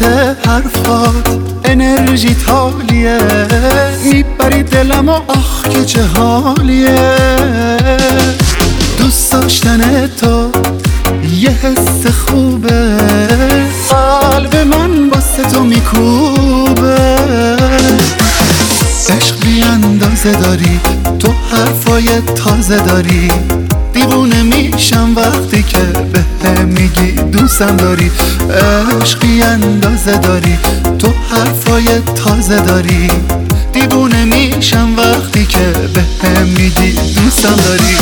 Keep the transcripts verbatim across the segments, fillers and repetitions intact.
وسط حرفات انرژی تالیه، میبری دلم و آخ که چه حالیه. دوست داشتن تو یه حس خوبه، قلب من واسه تو میکوبه. عشق بی اندازه داری، تو حرفای تازه داری، دیوونه میشم وقتی که به میگی دوستم داری. عشق بی اندازه داری، تو حرفای تازه داری، دیوونه میشم وقتی که به میگی دوستم داری.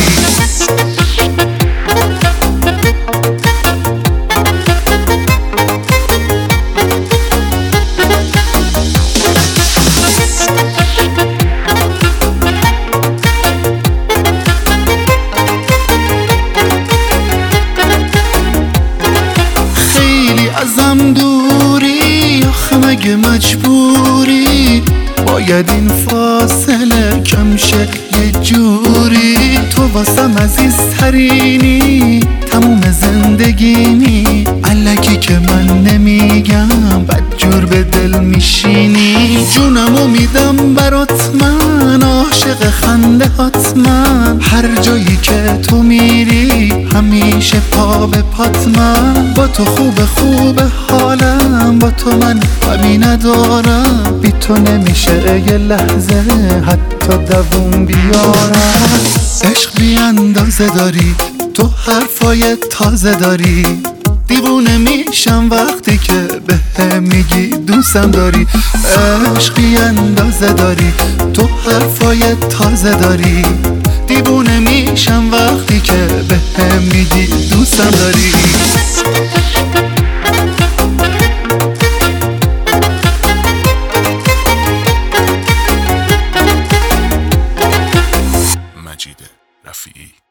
ازم دوری آخه مگه مجبوری، باید این فاصله کم شه یه جوری. تو واسم عزیزترینی، تموم زندگیمی، الکی که من نمیگم بدجور به دل میشینی. جونمو میدم برات من، عاشق خنده هات من، هر جایی که تو میری همیشه پا به پات من. با تو خوب خوب حالم، با تو من غمی ندارم، بی تو نمیشه یه لحظه حتی دووم بیارم. عشق بی اندازه داری، تو حرفای تازه داری، دیوونه میشم وقتی که به میگی دوستم داری. عشق بی اندازه داری، تو حرفای تازه داری، دیوونه میشم وقتی که به میگی دوستم داری. مجید رفیعی.